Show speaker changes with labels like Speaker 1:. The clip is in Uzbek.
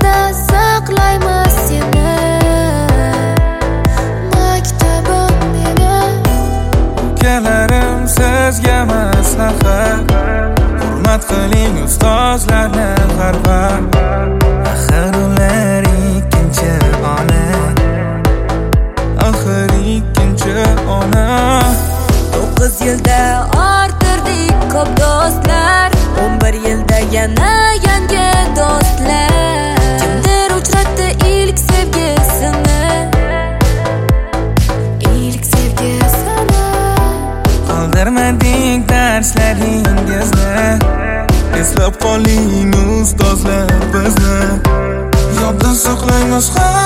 Speaker 1: yodimizda saqlaymiz seni. Maktabim meni.
Speaker 2: Ukalarim sizga maslahat, hurmat qiling ustozlarni barbar. Axir ular ikkinchi ona, axir ikkinchi ona.
Speaker 1: 9 yilda orttirdik ko'p do'stlar, 11 yilda yana yangi do'stlar. Kimdir uchratdi ilk sevgisini, ilk sevgisini.
Speaker 2: Qoldirmadik darslaringizni, eslab qoling ustozlar bizni. Yodda saqlaymiz